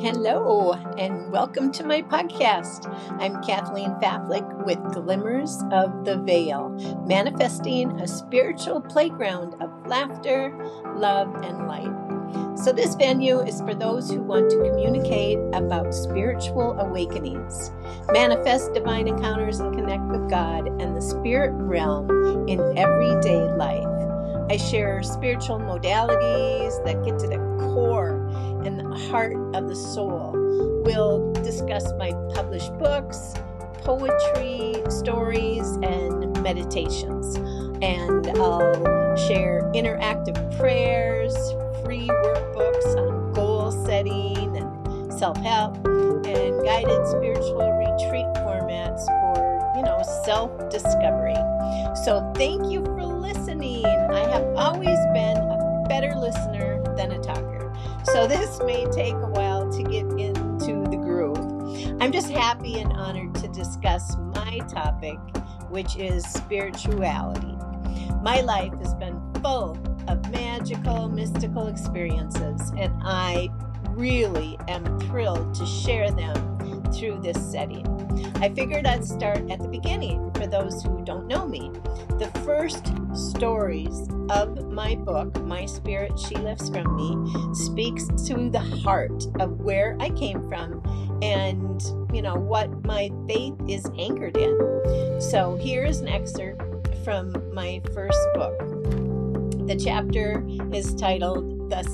Hello, and welcome to my podcast. I'm Kathleen Faflick with Glimmers of the Veil, manifesting a spiritual playground of laughter, love, and light. So this venue is for those who want to communicate about spiritual awakenings, manifest divine encounters, and connect with God and the spirit realm in everyday life. I share spiritual modalities that get to the core and the heart of the soul. We'll discuss my published books, poetry, stories, and meditations. And I'll share interactive prayers, free workbooks on goal setting and self-help, and guided spiritual retreat formats for, self-discovery. So thank you for listening. I have always been a better listener than a talker. So this may take a while to get into the groove. I'm just happy and honored to discuss my topic, which is spirituality. My life has been full of magical, mystical experiences, and I really am thrilled to share them through this setting. I figured I'd start at the beginning for those who don't know me. The first stories of my book, My Spirit She Lifts From Me, speaks to the heart of where I came from and, what my faith is anchored in. So here's an excerpt from my first book. The chapter is titled The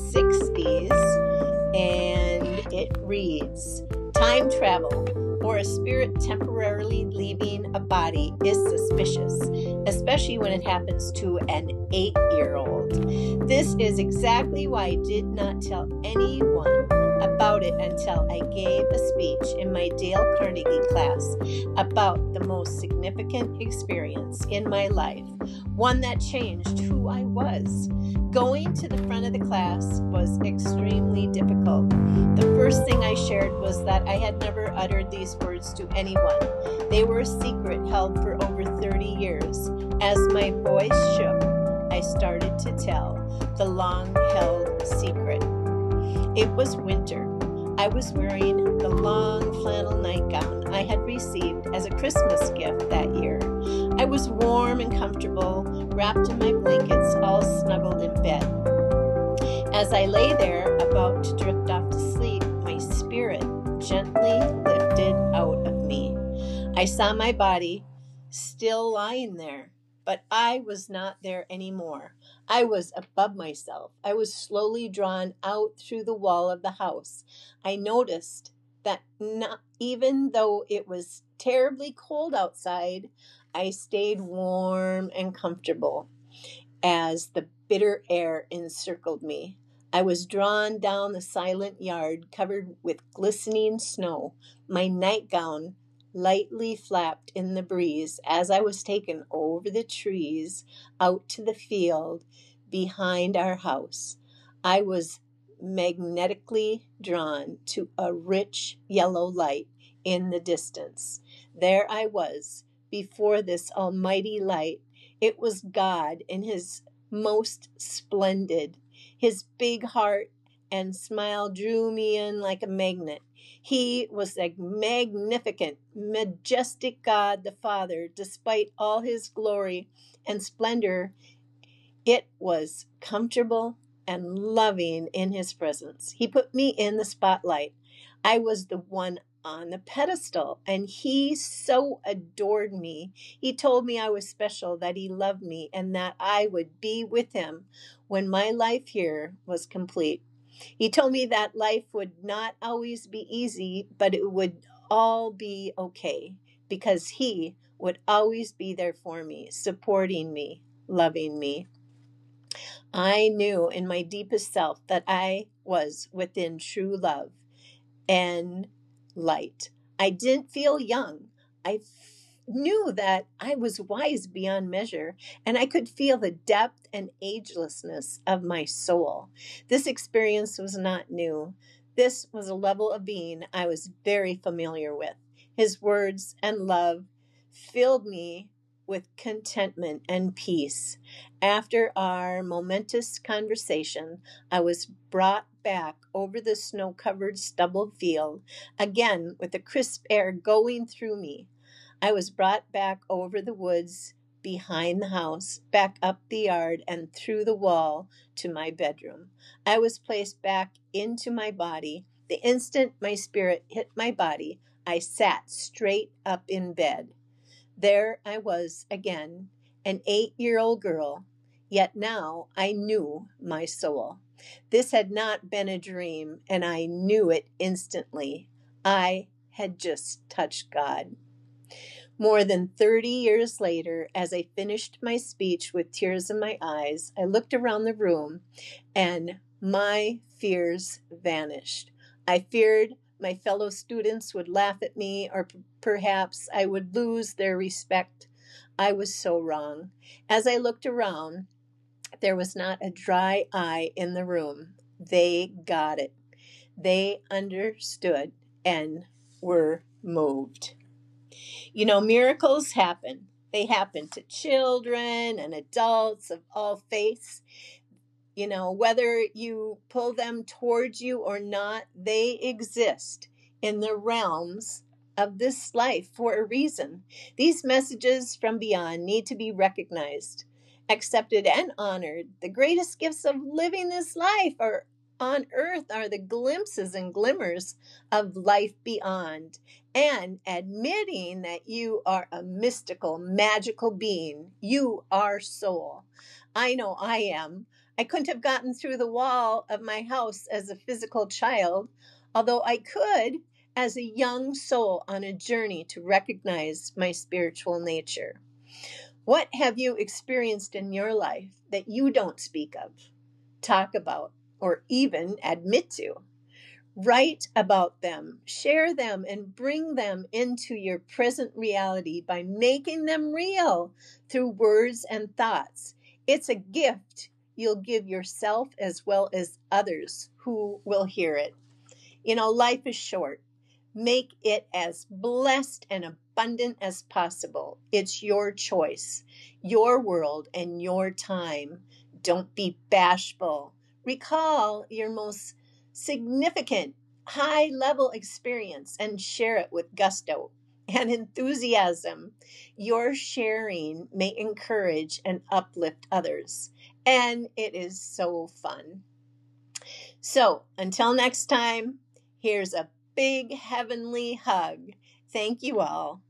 60s, and it reads, Time travel or a spirit temporarily leaving a body is suspicious, especially when it happens to an 8-year-old. This is exactly why I did not tell anyone about it until I gave a speech in my Dale Carnegie class about the most significant experience in my life, one that changed who I was. Going to the front of the class was extremely difficult. The first thing I shared was that I had never uttered these words to anyone. They were a secret held for over 30 years. As my voice shook, I started to tell the long-held secret. It was winter. I was wearing the long flannel nightgown I had received as a Christmas gift that year. I was warm and comfortable, wrapped in my blankets, all snuggled in bed. As I lay there, about to drift off to sleep, my spirit gently lifted out of me. I saw my body still lying there, but I was not there anymore. I was above myself. I was slowly drawn out through the wall of the house. I noticed that not even though it was terribly cold outside, I stayed warm and comfortable as the bitter air encircled me. I was drawn down the silent yard covered with glistening snow. My nightgown lightly flapped in the breeze as I was taken over the trees out to the field behind our house. I was magnetically drawn to a rich yellow light in the distance. There I was before this almighty light. It was God in his most splendid. His big heart and smile drew me in like a magnet. He was a magnificent, majestic God the Father. Despite all his glory and splendor, it was comfortable and loving in his presence. He put me in the spotlight. I was the one on the pedestal, and he so adored me. He told me I was special, that he loved me, and that I would be with him when my life here was complete. He told me that life would not always be easy, but it would all be okay, because he would always be there for me, supporting me, loving me. I knew in my deepest self that I was within true love and light. I didn't feel young. I knew that I was wise beyond measure, and I could feel the depth and agelessness of my soul. This experience was not new. This was a level of being I was very familiar with. His words and love filled me with contentment and peace. After our momentous conversation, I was brought back over the snow-covered stubble field, again with the crisp air going through me. I was brought back over the woods behind the house, back up the yard and through the wall to my bedroom. I was placed back into my body. The instant my spirit hit my body, I sat straight up in bed. There I was again, an 8-year-old girl, yet now I knew my soul. This had not been a dream, and I knew it instantly. I had just touched God. More than 30 years later, as I finished my speech with tears in my eyes, I looked around the room and my fears vanished. I feared my fellow students would laugh at me, or perhaps I would lose their respect. I was so wrong. As I looked around, there was not a dry eye in the room. They got it. They understood and were moved. You know, miracles happen. They happen to children and adults of all faiths. You know, whether you pull them towards you or not, they exist in the realms of this life for a reason. These messages from beyond need to be recognized, accepted, and honored. The greatest gifts of living this life are on earth are the glimpses and glimmers of life beyond, and admitting that you are a mystical, magical being. You are soul. I know I am. I couldn't have gotten through the wall of my house as a physical child, although I could as a young soul on a journey to recognize my spiritual nature. What have you experienced in your life that you don't speak of, talk about, or even admit to? Write about them, share them, and bring them into your present reality by making them real through words and thoughts. It's a gift you'll give yourself as well as others who will hear it. You know, life is short. Make it as blessed and abundant as possible. It's your choice, your world, and your time. Don't be bashful. Recall your most significant high-level experience and share it with gusto and enthusiasm. Your sharing may encourage and uplift others, and it is so fun. So until next time, here's a big heavenly hug. Thank you all.